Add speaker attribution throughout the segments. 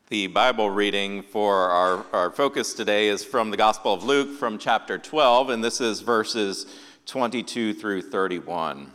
Speaker 1: The Bible reading for our focus today is from the Gospel of Luke from chapter 12, and this is verses 22 through 31.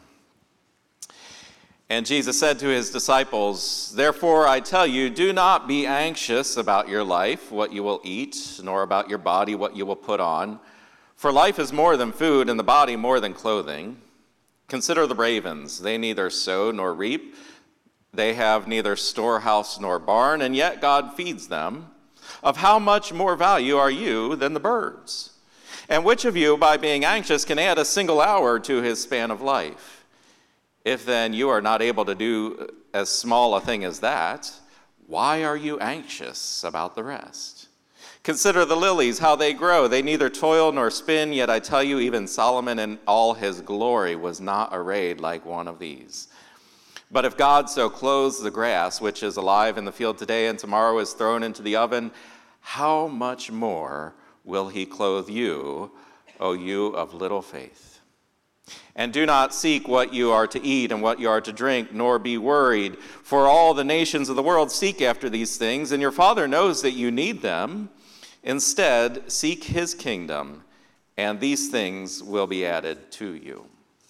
Speaker 1: And Jesus said to his disciples, "Therefore I tell you, do not be anxious about your life, what you will eat, nor about your body, what you will put on. For life is more than food, and the body more than clothing. Consider the ravens, they neither sow nor reap. They have neither storehouse nor barn, and yet God feeds them. Of how much more value are you than the birds? And which of you, by being anxious, can add a single hour to his span of life? If then you are not able to do as small a thing as that, why are you anxious about the rest? Consider the lilies, how they grow. They neither toil nor spin, yet I tell you, even Solomon in all his glory was not arrayed like one of these. But if God so clothes the grass, which is alive in the field today and tomorrow is thrown into the oven, how much more will he clothe you, O you of little faith? And do not seek what you are to eat and what you are to drink, nor be worried, for all the nations of the world seek after these things, and your Father knows that you need them. Instead, seek his kingdom, and these things will be added to you."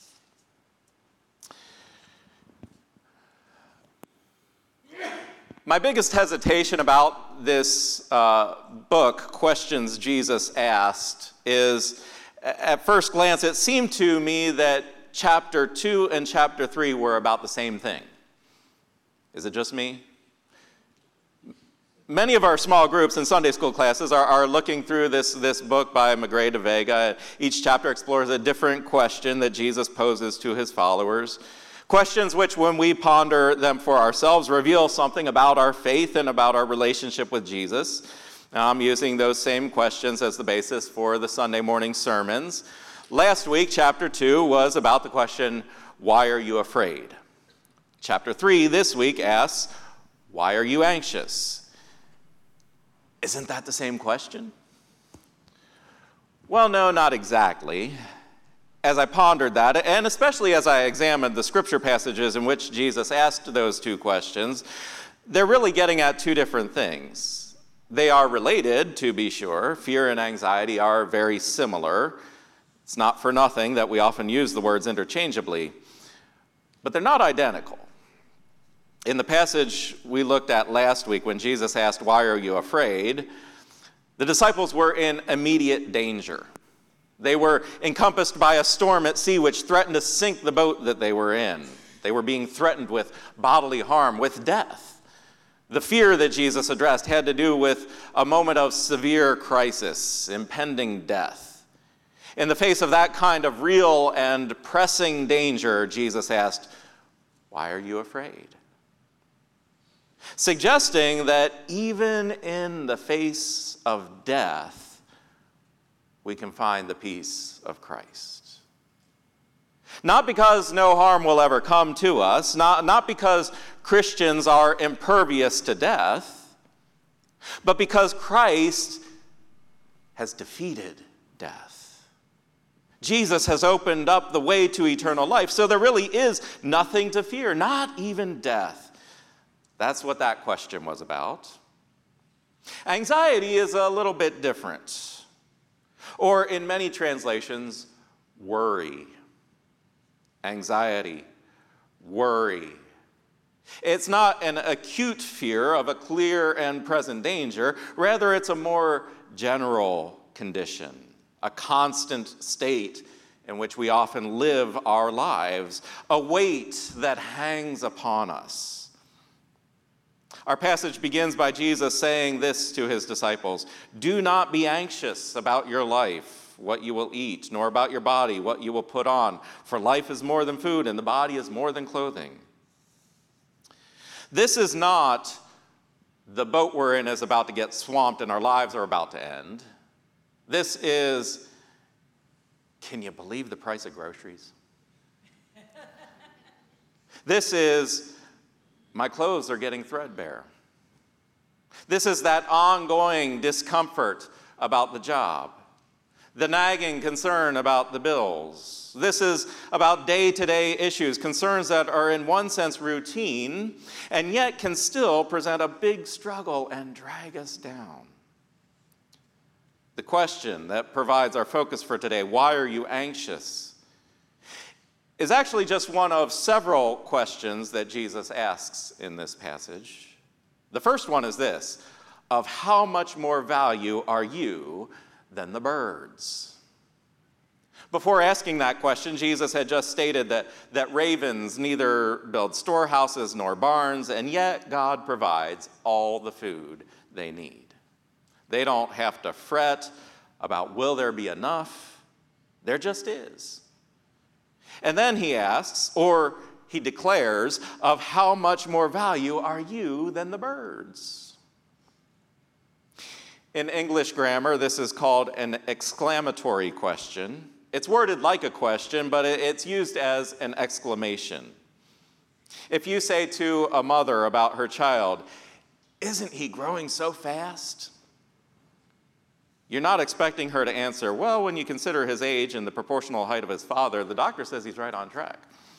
Speaker 1: My biggest hesitation about this book, Questions Jesus Asked, is at first glance, it seemed to me that chapter 2 and chapter 3 were about the same thing. Is it just me? Many of our small groups in Sunday school classes are looking through this book by Magrey de Vega. Each chapter explores a different question that Jesus poses to his followers. Questions which, when we ponder them for ourselves, reveal something about our faith and about our relationship with Jesus. Now, I'm using those same questions as the basis for the Sunday morning sermons. Last week, chapter 2 was about the question, why are you afraid? Chapter 3 this week asks, why are you anxious? Isn't that the same question? Well, no, not exactly. As I pondered that, and especially as I examined the scripture passages in which Jesus asked those two questions, they're really getting at two different things. They are related, to be sure. Fear and anxiety are very similar. It's not for nothing that we often use the words interchangeably, but they're not identical. In the passage we looked at last week when Jesus asked, "Why are you afraid?" the disciples were in immediate danger. They were encompassed by a storm at sea which threatened to sink the boat that they were in. They were being threatened with bodily harm, with death. The fear that Jesus addressed had to do with a moment of severe crisis, impending death. In the face of that kind of real and pressing danger, Jesus asked, "Why are you afraid?" Suggesting that even in the face of death, we can find the peace of Christ. Not because no harm will ever come to us, not because Christians are impervious to death, but because Christ has defeated death. Jesus has opened up the way to eternal life, so there really is nothing to fear, not even death. That's what that question was about. Anxiety is a little bit different. Or in many translations, worry. Anxiety, worry. It's not an acute fear of a clear and present danger. Rather, it's a more general condition, a constant state in which we often live our lives, a weight that hangs upon us. Our passage begins by Jesus saying this to his disciples, "Do not be anxious about your life, what you will eat, nor about your body, what you will put on. For life is more than food, and the body is more than clothing." This is not the boat we're in is about to get swamped and our lives are about to end. This is, can you believe the price of groceries? This is, my clothes are getting threadbare. This is that ongoing discomfort about the job. the nagging concern about the bills. This is about day-to-day issues, concerns that are in one sense routine, and yet can still present a big struggle and drag us down. The question that provides our focus for today, why are you anxious, is actually just one of several questions that Jesus asks in this passage. The first one is this: of how much more value are you than the birds? Before asking that question, Jesus had just stated that ravens neither build storehouses nor barns, and yet God provides all the food they need. They don't have to fret about will there be enough. There just is. And then he asks, or he declares, of how much more value are you than the birds? In English grammar, this is called an exclamatory question. It's worded like a question, but it's used as an exclamation. If you say to a mother about her child, "Isn't he growing so fast?" you're not expecting her to answer, "Well, when you consider his age and the proportional height of his father, the doctor says he's right on track."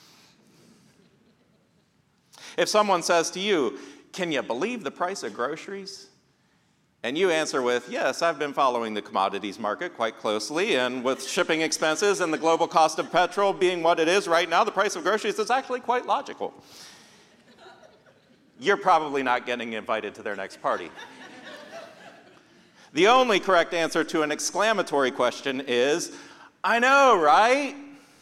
Speaker 1: If someone says to you, "Can you believe the price of groceries?" and you answer with, "Yes, I've been following the commodities market quite closely, and with shipping expenses and the global cost of petrol being what it is right now, the price of groceries is actually quite logical," you're probably not getting invited to their next party. The only correct answer to an exclamatory question is, "I know, right?"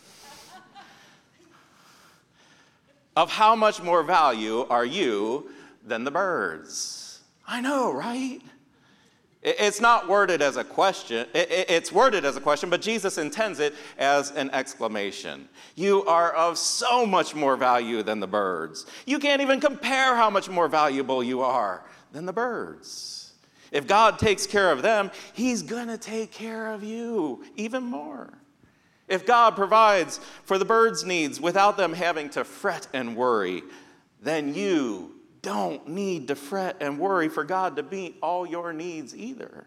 Speaker 1: Of how much more value are you than the birds? I know, right? It's not worded as a question. It's worded as a question, but Jesus intends it as an exclamation. You are of so much more value than the birds. You can't even compare how much more valuable you are than the birds. If God takes care of them, he's going to take care of you even more. If God provides for the birds' needs without them having to fret and worry, then you don't need to fret and worry for God to meet all your needs either.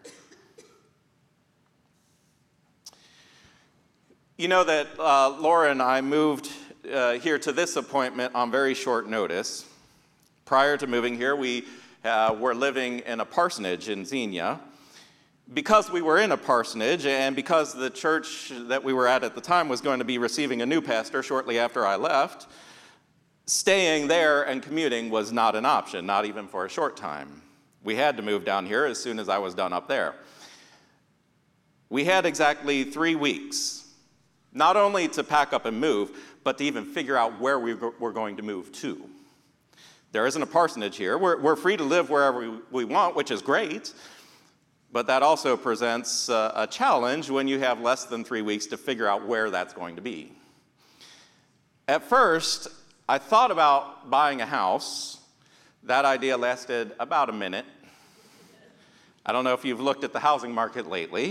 Speaker 1: You know that Laura and I moved here to this appointment on very short notice. Prior to moving here, we were living in a parsonage in Xenia. Because we were in a parsonage and because the church that we were at the time was going to be receiving a new pastor shortly after I left, staying there and commuting was not an option, not even for a short time. We had to move down here as soon as I was done up there. We had exactly 3 weeks, not only to pack up and move, but to even figure out where we were going to move to. There isn't a parsonage here. We're free to live wherever we want, which is great, but that also presents a challenge when you have less than 3 weeks to figure out where that's going to be. At first, I thought about buying a house. That idea lasted about a minute. I don't know if you've looked at the housing market lately.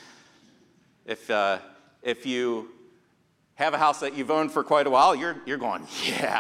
Speaker 1: If you have a house that you've owned for quite a while, you're going, yeah.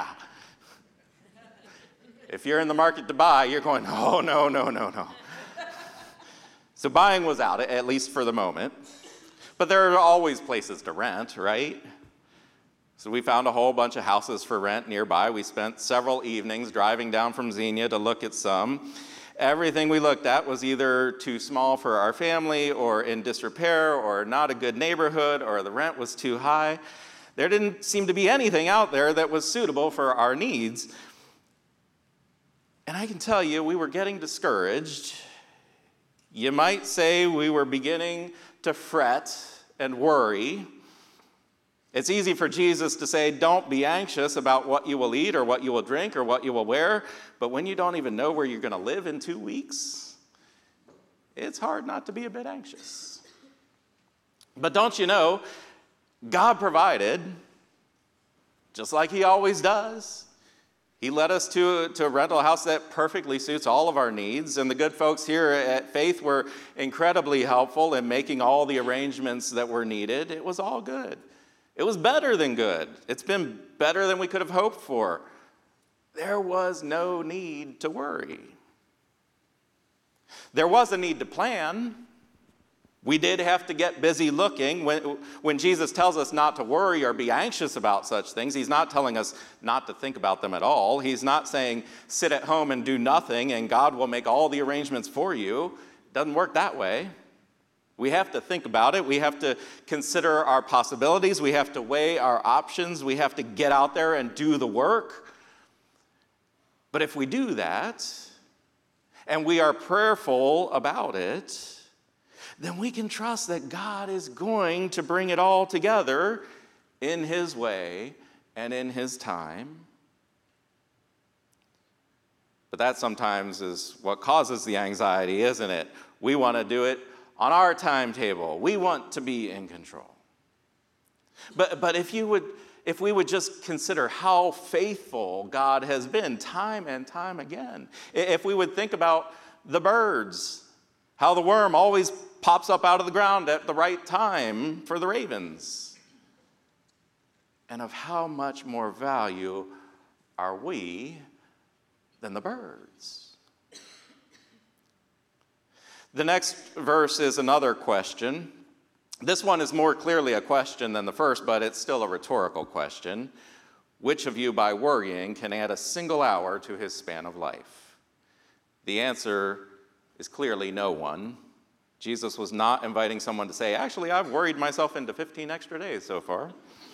Speaker 1: If you're in the market to buy, you're going, oh, no. So buying was out, at least for the moment. But there are always places to rent, right? So we found a whole bunch of houses for rent nearby. We spent several evenings driving down from Xenia to look at some. Everything we looked at was either too small for our family or in disrepair or not a good neighborhood or the rent was too high. There didn't seem to be anything out there that was suitable for our needs. And I can tell you, we were getting discouraged. You might say we were beginning to fret and worry. It's easy for Jesus to say, don't be anxious about what you will eat or what you will drink or what you will wear. But when you don't even know where you're going to live in 2 weeks, it's hard not to be a bit anxious. But don't you know, God provided, just like he always does. He led us to a rental house that perfectly suits all of our needs, and the good folks here at Faith were incredibly helpful in making all the arrangements that were needed. It was all good. It was better than good. It's been better than we could have hoped for. There was no need to worry. There was a need to plan, We did have to get busy looking. When Jesus tells us not to worry or be anxious about such things, he's not telling us not to think about them at all. He's not saying sit at home and do nothing and God will make all the arrangements for you. It doesn't work that way. We have to think about it. We have to consider our possibilities. We have to weigh our options. We have to get out there and do the work. But if we do that, and we are prayerful about it, then we can trust that God is going to bring it all together in his way and in his time. But that sometimes is what causes the anxiety, isn't it? We want to do it on our timetable. We want to be in control. But if we would just consider how faithful God has been time and time again, if we would think about the birds, how the worm always pops up out of the ground at the right time for the ravens, and of how much more value are we than the birds. The next verse is another question. This one is more clearly a question than the first, but it's still a rhetorical question. Which of you, by worrying, can add a single hour to his span of life? The answer is clearly no one. Jesus was not inviting someone to say, actually, I've worried myself into 15 extra days so far.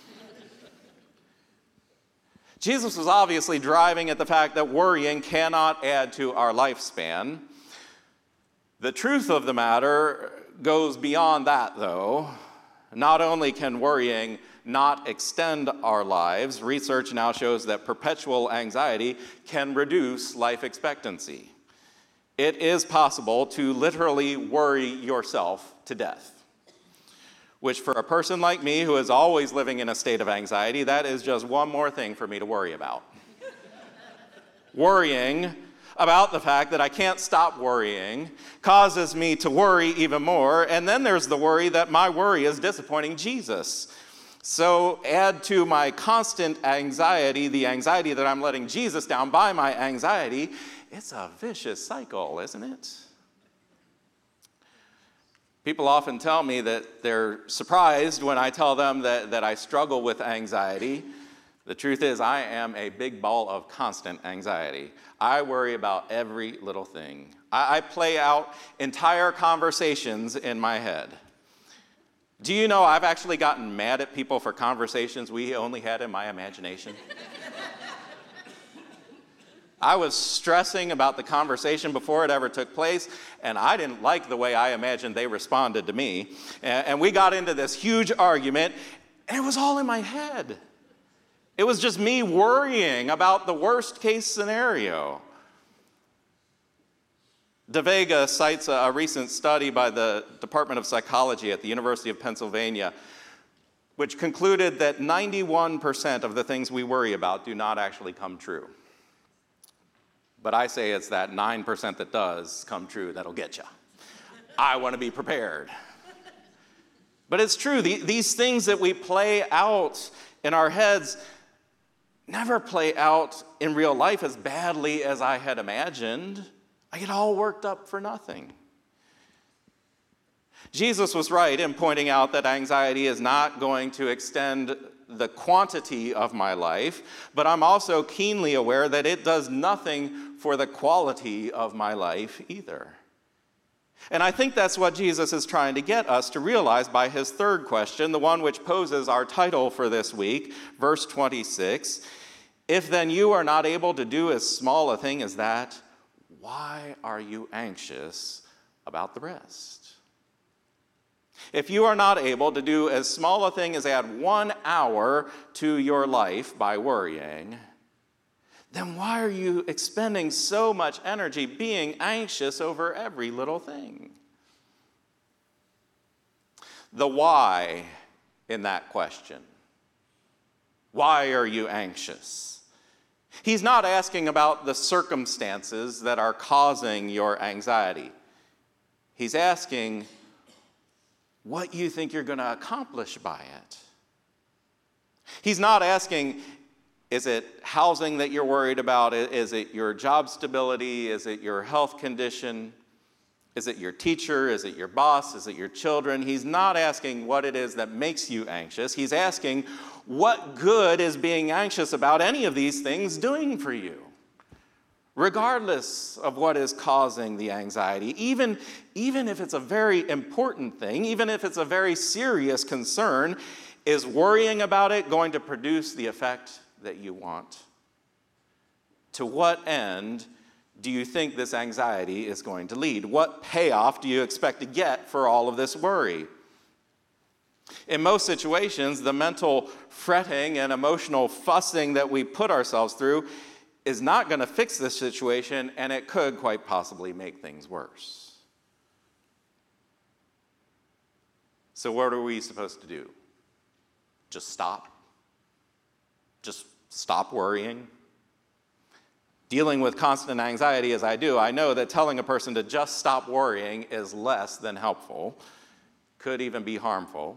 Speaker 1: Jesus was obviously driving at the fact that worrying cannot add to our lifespan. The truth of the matter goes beyond that, though. Not only can worrying not extend our lives, research now shows that perpetual anxiety can reduce life expectancy. It is possible to literally worry yourself to death, which for a person like me who is always living in a state of anxiety, that is just one more thing for me to worry about. Worrying about the fact that I can't stop worrying causes me to worry even more, and then there's the worry that my worry is disappointing Jesus. So add to my constant anxiety, the anxiety that I'm letting Jesus down by my anxiety. It's a vicious cycle, isn't it? People often tell me that they're surprised when I tell them that I struggle with anxiety. The truth is, I am a big ball of constant anxiety. I worry about every little thing. I play out entire conversations in my head. Do you know I've actually gotten mad at people for conversations we only had in my imagination? I was stressing about the conversation before it ever took place, and I didn't like the way I imagined they responded to me. And we got into this huge argument, and it was all in my head. It was just me worrying about the worst case scenario. De Vega cites a recent study by the Department of Psychology at the University of Pennsylvania, which concluded that 91% of the things we worry about do not actually come true. But I say it's that 9% that does come true that'll get you. I want to be prepared. But it's true, these things that we play out in our heads never play out in real life as badly as I had imagined. I get all worked up for nothing. Jesus was right in pointing out that anxiety is not going to extend the quantity of my life, but I'm also keenly aware that it does nothing for the quality of my life either. And I think that's what Jesus is trying to get us to realize by his third question, the one which poses our title for this week, verse 26. If then you are not able to do as small a thing as that, why are you anxious about the rest? If you are not able to do as small a thing as add 1 hour to your life by worrying, then why are you expending so much energy being anxious over every little thing? The why in that question. Why are you anxious? He's not asking about the circumstances that are causing your anxiety. He's asking what you think you're going to accomplish by it. He's not asking, is it housing that you're worried about? Is it your job stability? Is it your health condition? Is it your teacher? Is it your boss? Is it your children? He's not asking what it is that makes you anxious. He's asking, what good is being anxious about any of these things doing for you? Regardless of what is causing the anxiety, even if it's a very important thing, even if it's a very serious concern, is worrying about it going to produce the effect that you want? To what end do you think this anxiety is going to lead? What payoff do you expect to get for all of this worry? In most situations, the mental fretting and emotional fussing that we put ourselves through is not going to fix this situation, and it could quite possibly make things worse. So what are we supposed to do? Just stop? Just stop worrying? Dealing with constant anxiety as I do, I know that telling a person to just stop worrying is less than helpful, could even be harmful.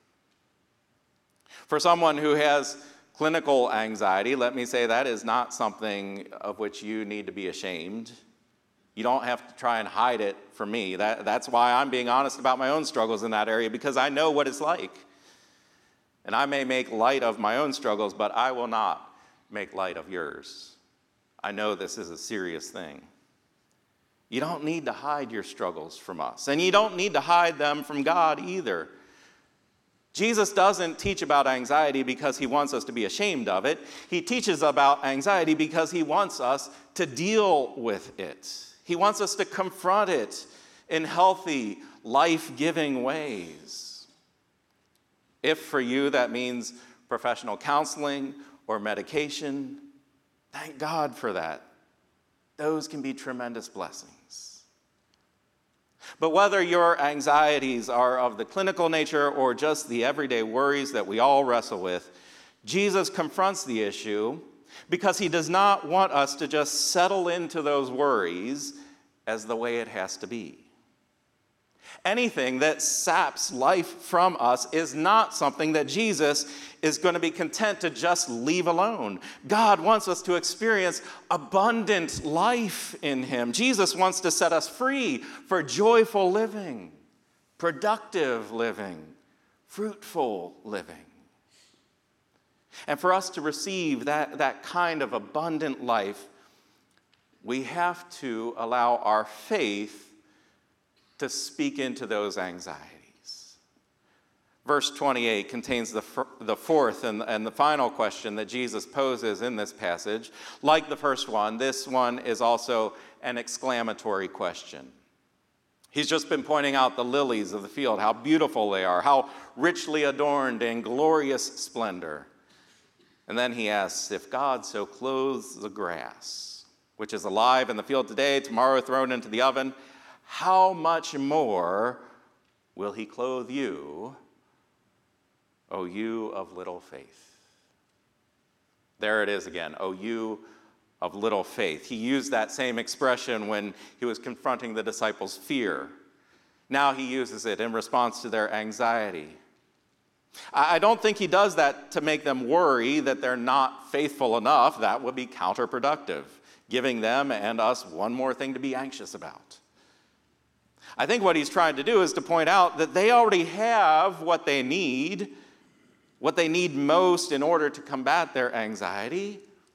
Speaker 1: For someone who has clinical anxiety, let me say that is not something of which you need to be ashamed. You don't have to try and hide it from me. That's why I'm being honest about my own struggles in that area, because I know what it's like. And I may make light of my own struggles, but I will not make light of yours. I know this is a serious thing. You don't need to hide your struggles from us, and you don't need to hide them from God either. Jesus doesn't teach about anxiety because he wants us to be ashamed of it. He teaches about anxiety because he wants us to deal with it. He wants us to confront it in healthy, life-giving ways. If for you that means professional counseling or medication, thank God for that. Those can be tremendous blessings. But whether your anxieties are of the clinical nature or just the everyday worries that we all wrestle with, Jesus confronts the issue because he does not want us to just settle into those worries as the way it has to be. Anything that saps life from us is not something that Jesus is going to be content to just leave alone. God wants us to experience abundant life in him. Jesus wants to set us free for joyful living, productive living, fruitful living. And for us to receive that kind of abundant life, we have to allow our faith to speak into those anxieties. Verse 28 contains the fourth and the final question that Jesus poses in this passage. Like the first one, this one is also an exclamatory question. He's just been pointing out the lilies of the field, how beautiful they are, how richly adorned in glorious splendor. And then he asks, if God so clothes the grass, which is alive in the field today, tomorrow thrown into the oven, how much more will he clothe you, O you of little faith? There it is again, O you of little faith. He used that same expression when he was confronting the disciples' fear. Now he uses it in response to their anxiety. I don't think he does that to make them worry that they're not faithful enough. That would be counterproductive, giving them and us one more thing to be anxious about. I think what he's trying to do is to point out that they already have what they need most in order to combat their anxiety: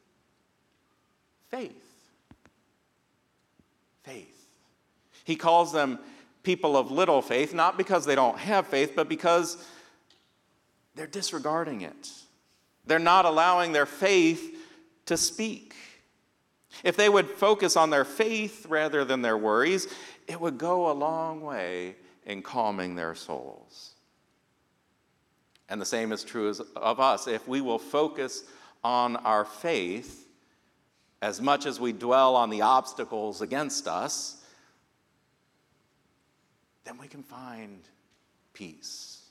Speaker 1: faith. Faith. He calls them people of little faith, not because they don't have faith, but because they're disregarding it. They're not allowing their faith to speak. If they would focus on their faith rather than their worries, it would go a long way in calming their souls. And the same is true of us. If we will focus on our faith as much as we dwell on the obstacles against us, then we can find peace.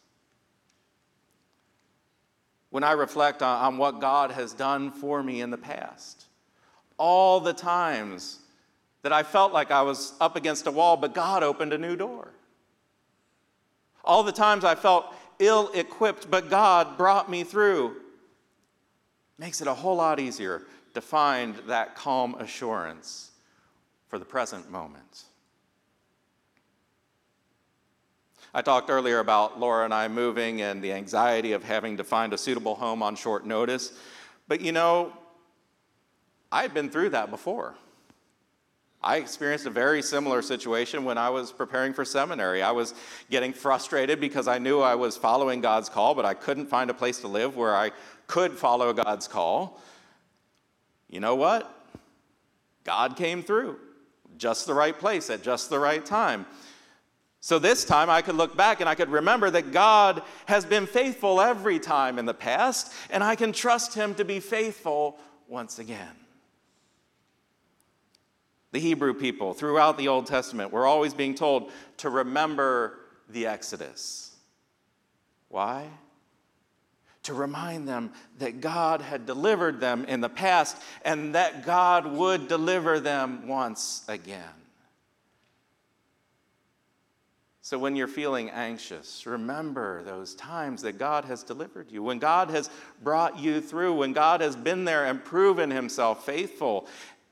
Speaker 1: When I reflect on what God has done for me in the past, all the times that I felt like I was up against a wall, but God opened a new door. All the times I felt ill-equipped, but God brought me through. Makes it a whole lot easier to find that calm assurance for the present moment. I talked earlier about Laura and I moving and the anxiety of having to find a suitable home on short notice. But I've been through that before. I experienced a very similar situation when I was preparing for seminary. I was getting frustrated because I knew I was following God's call, but I couldn't find a place to live where I could follow God's call. You know what? God came through. Just the right place at just the right time. So this time I could look back and I could remember that God has been faithful every time in the past, and I can trust him to be faithful once again. The Hebrew people throughout the Old Testament were always being told to remember the Exodus. Why? To remind them that God had delivered them in the past and that God would deliver them once again. So when you're feeling anxious, remember those times that God has delivered you, when God has brought you through, when God has been there and proven himself faithful.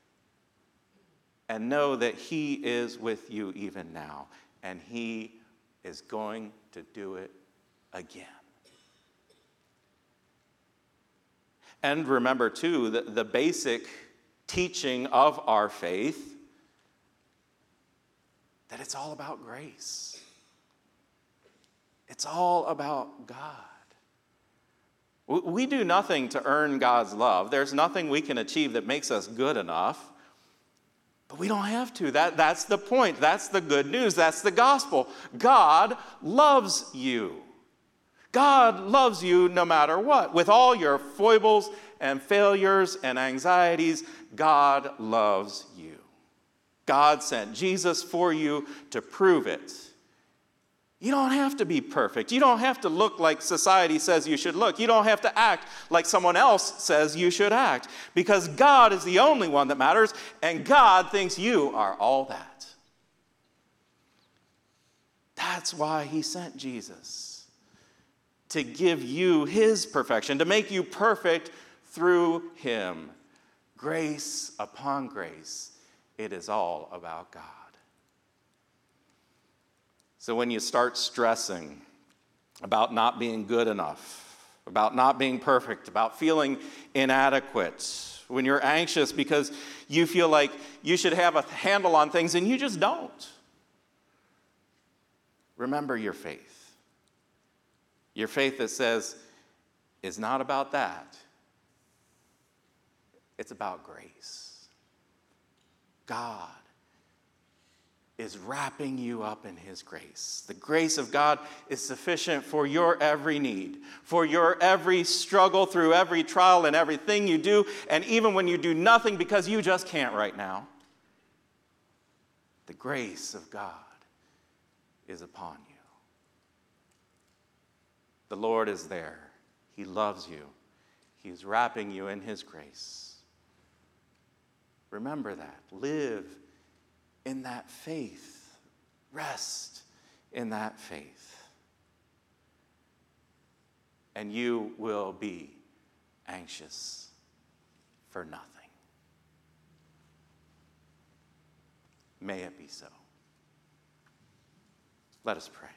Speaker 1: And know that he is with you even now, and he is going to do it again. And remember, too, the basic teaching of our faith, that it's all about grace. It's all about God. We do nothing to earn God's love. There's nothing we can achieve that makes us good enough. But we don't have to. That's the point. That's the good news. That's the gospel. God loves you. God loves you no matter what. With all your foibles and failures and anxieties, God loves you. God sent Jesus for you to prove it. You don't have to be perfect. You don't have to look like society says you should look. You don't have to act like someone else says you should act, because God is the only one that matters, and God thinks you are all that. That's why he sent Jesus, to give you his perfection, to make you perfect through him. Grace upon grace. It is all about God. So when you start stressing about not being good enough, about not being perfect, about feeling inadequate, when you're anxious because you feel like you should have a handle on things and you just don't, remember your faith. Your faith that says, it's not about that. It's about grace. God is wrapping you up in his grace. The grace of God is sufficient for your every need, for your every struggle, through every trial and everything you do, and even when you do nothing because you just can't right now. The grace of God is upon you. The Lord is there. He loves you. He's wrapping you in his grace. Remember that. Live in that faith. Rest in that faith. And you will be anxious for nothing. May it be so. Let us pray.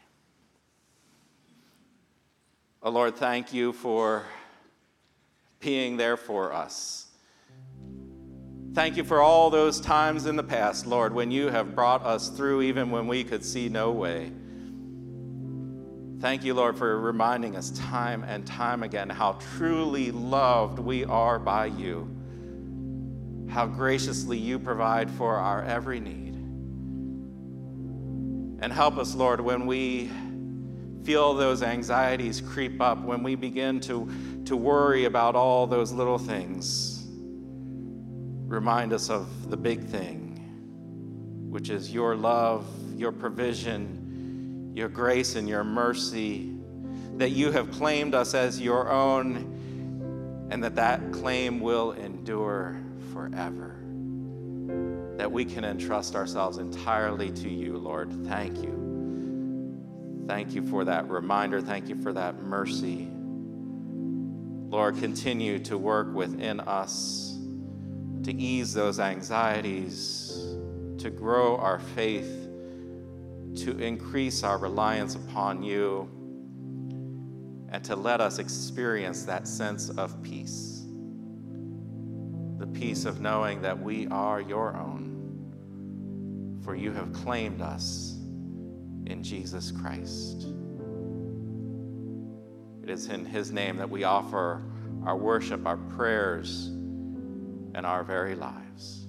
Speaker 1: Oh Lord, thank you for being there for us. Thank you for all those times in the past, Lord, when you have brought us through even when we could see no way. Thank you, Lord, for reminding us time and time again how truly loved we are by you, how graciously you provide for our every need. And help us, Lord, when we feel those anxieties creep up, when we begin to worry about all those little things. Remind us of the big thing, which is your love, your provision, your grace, and your mercy, that you have claimed us as your own, and that claim will endure forever. That we can entrust ourselves entirely to you, Lord. Thank you. Thank you for that reminder. Thank you for that mercy. Lord, continue to work within us to ease those anxieties, to grow our faith, to increase our reliance upon you and to let us experience that sense of peace, the peace of knowing that we are your own, for you have claimed us in Jesus Christ. It is in his name that we offer our worship, our prayers, and our very lives.